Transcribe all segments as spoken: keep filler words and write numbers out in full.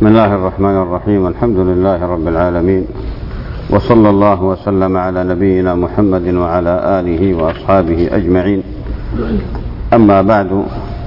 بسم الله الرحمن الرحيم. الحمد لله رب العالمين، وصلى الله وسلم على نبينا محمد وعلى آله وأصحابه أجمعين. أما بعد،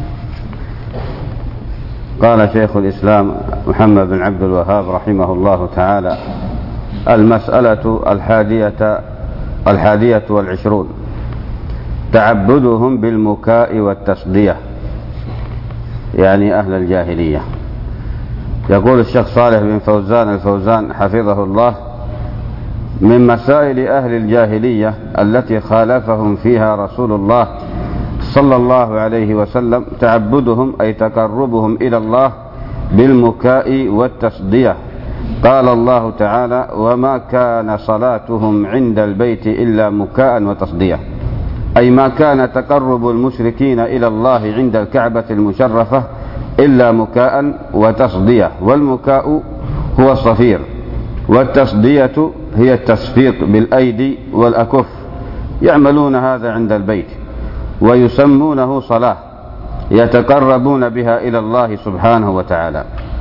قال شيخ الإسلام محمد بن عبد الوهاب رحمه الله تعالى: المسألة الحادية الحادية والعشرون: تعبدهم بالمكاء والتصدية، يعني أهل الجاهلية. يقول الشيخ صالح بن فوزان الفوزان حفظه الله: من مسائل أهل الجاهلية التي خالفهم فيها رسول الله صلى الله عليه وسلم تعبدهم، أي تقربهم إلى الله بالمكاء والتصدية. قال الله تعالى: وما كان صلاتهم عند البيت إلا مكاء وتصدية، أي ما كان تقرب المشركين إلى الله عند الكعبة المشرفة إلا مكاء وتصدية. والمكاء هو الصفير، والتصدية هي التصفيق بالأيدي والأكف. يعملون هذا عند البيت ويسمونه صلاة، يتقربون بها إلى الله سبحانه وتعالى.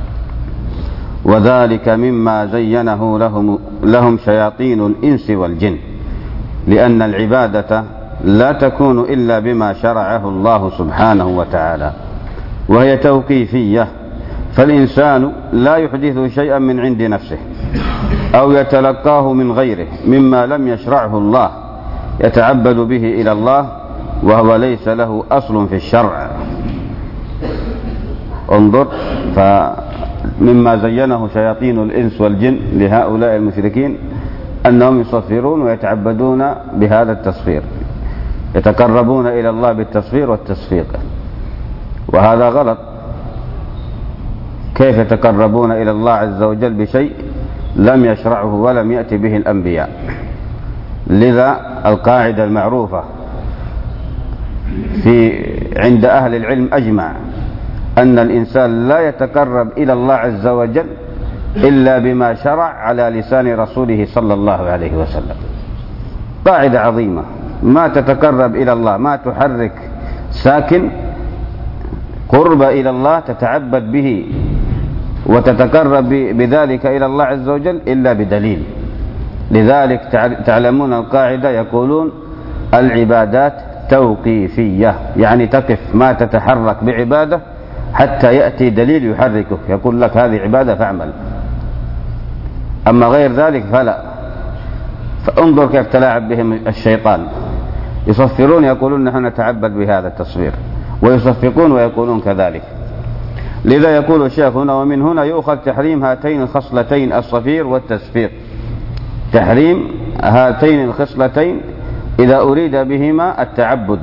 وذلك مما زينه لهم, لهم شياطين الإنس والجن، لأن العبادة لا تكون إلا بما شرعه الله سبحانه وتعالى، وهي توقيفية، فالإنسان لا يحدث شيئا من عند نفسه أو يتلقاه من غيره مما لم يشرعه الله، يتعبد به إلى الله وهو ليس له أصل في الشرع. انظر، فمما زينه شياطين الإنس والجن لهؤلاء المشركين أنهم يصفرون ويتعبدون بهذا التصفير، يتقربون إلى الله بالتصفير والتصفيق، وهذا غلط. كيف يتقربون إلى الله عز وجل بشيء لم يشرعه ولم يأتي به الأنبياء؟ لذا القاعدة المعروفة في عند أهل العلم أجمع أن الإنسان لا يتقرب إلى الله عز وجل إلا بما شرع على لسان رسوله صلى الله عليه وسلم. قاعدة عظيمة: ما تتقرب إلى الله، ما تحرك ساكن قرب إلى الله تتعبد به وتتقرب بذلك إلى الله عز وجل إلا بدليل. لذلك تعلمون القاعدة، يقولون العبادات توقيفية، يعني تقف، ما تتحرك بعبادة حتى يأتي دليل يحركك يقول لك هذه عبادة فاعمل، أما غير ذلك فلا. فانظر كيف تلاعب بهم الشيطان، يصفرون يقولون نحن نتعبد بهذا التصوير، ويصفقون ويقولون كذلك. لذا يقول الشيخ هنا: ومن هنا يؤخذ تحريم هاتين الخصلتين، الصفير والتصفيق. تحريم هاتين الخصلتين إذا أريد بهما التعبد،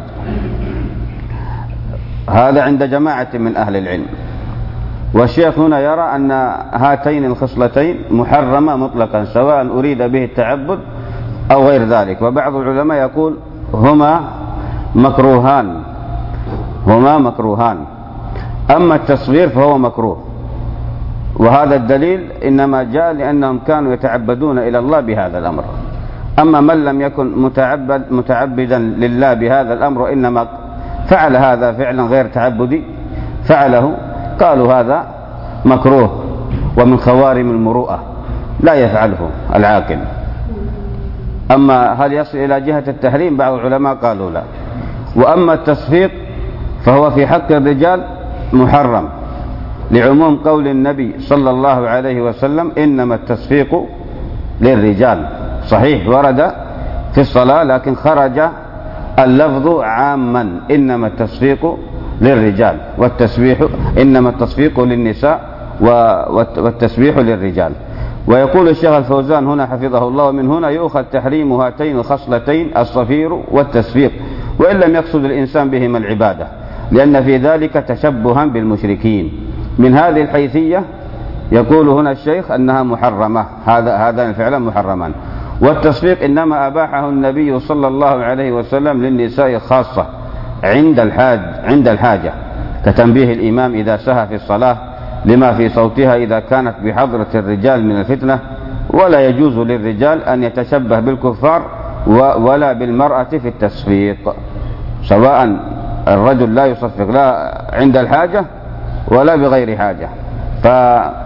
هذا عند جماعة من أهل العلم. والشيخ هنا يرى أن هاتين الخصلتين محرمة مطلقا، سواء أريد به التعبد أو غير ذلك. وبعض العلماء يقول هما مكروهان، هما مكروهان. أما التصوير فهو مكروه، وهذا الدليل إنما جاء لأنهم كانوا يتعبدون إلى الله بهذا الأمر. أما من لم يكن متعبد متعبدا لله بهذا الأمر وإنما فعل هذا فعلا غير تعبدي فعله، قالوا هذا مكروه ومن خوارم المروءة، لا يفعله العاقل. أما هل يصل إلى جهة التحريم؟ بعض العلماء قالوا لا. وأما التصفيق فهو في حق الرجال محرم، لعموم قول النبي صلى الله عليه وسلم: إنما التصفيق للرجال. صحيح ورد في الصلاة، لكن خرج اللفظ عاما: إنما التصفيق للرجال، والتسبيح إنما التصفيق للنساء والتسبيح للرجال. ويقول الشيخ الفوزان هنا حفظه الله: ومن هنا يؤخذ تحريم هاتين الخصلتين، الصفير والتسبيق، وإن لم يقصد الإنسان بهما العبادة، لأن في ذلك تشبها بالمشركين. من هذه الحيثية يقول هنا الشيخ أنها محرمة، هذا هذان الفعلان محرمان. والتصفيق إنما أباحه النبي صلى الله عليه وسلم للنساء خاصة عند الحاج عند الحاجة، كتنبيه الإمام إذا سهى في الصلاة لما في صوتها إذا كانت بحضرة الرجال من الفتنة. ولا يجوز للرجال أن يتشبه بالكفار ولا بالمرأة في التصفيق، سواء الرجل لا يصفق لا عند الحاجة ولا بغير حاجة.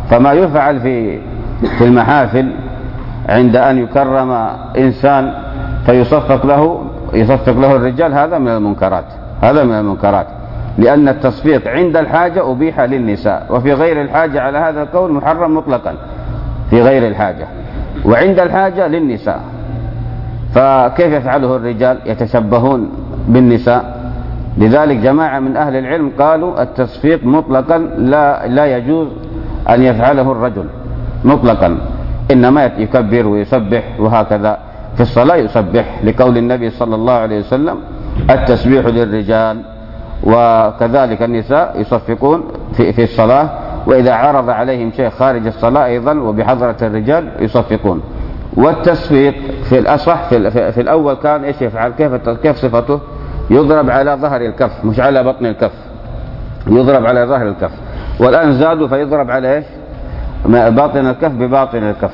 فما يفعل في في المحافل عند أن يكرم إنسان فيصفق له يصفق له الرجال، هذا من المنكرات، هذا من المنكرات، لأن التصفيق عند الحاجة أبيح للنساء، وفي غير الحاجة على هذا القول محرم مطلقا في غير الحاجة، وعند الحاجة للنساء. فكيف يفعله الرجال؟ يتشبهون بالنساء. لذلك جماعة من أهل العلم قالوا التصفيق مطلقا لا لا يجوز أن يفعله الرجل مطلقا، إنما يكبر ويسبح وهكذا. في الصلاة يسبح لقول النبي صلى الله عليه وسلم التسبيح للرجال، وكذلك النساء يصفقون في في الصلاة، وإذا عرض عليهم شيء خارج الصلاة أيضا وبحضرة الرجال يصفقون. والتصفيق في الأصح في, في الأول كان إيش يفعل؟ كيف كيف صفته؟ يضرب على ظهر الكف مش على بطن الكف، يضرب على ظهر الكف. والآن زادوا فيضرب على إيش؟ باطن الكف بباطن الكف.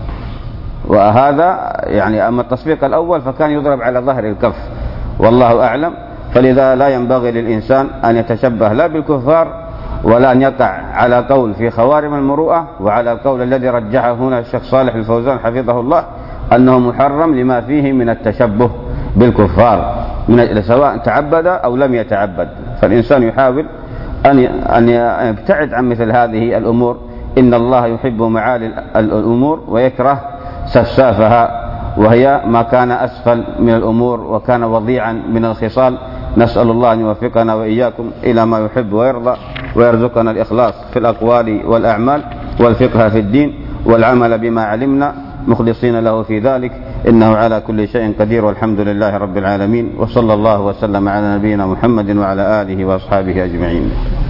وهذا يعني أما التصفيق الأول فكان يضرب على ظهر الكف، والله أعلم. فلذا لا ينبغي للإنسان أن يتشبه لا بالكفار ولا أن يقع على قول في خوارم المروءة، وعلى القول الذي رجحه هنا الشيخ صالح الفوزان حفظه الله أنه محرم لما فيه من التشبه بالكفار من سواء تعبد أو لم يتعبد. فالإنسان يحاول أن أن يبتعد عن مثل هذه الأمور. إن الله يحب معالي الأمور ويكره سفسافها، وهي ما كان أسفل من الأمور وكان وضيعا من الخصال. نسأل الله أن يوفقنا وإياكم إلى ما يحب ويرضى، ويرزقنا الإخلاص في الأقوال والأعمال، والفقه في الدين، والعمل بما علمنا مخلصين له في ذلك، إنه على كل شيء قدير، والحمد لله رب العالمين، وصلى الله وسلم على نبينا محمد وعلى آله وأصحابه أجمعين.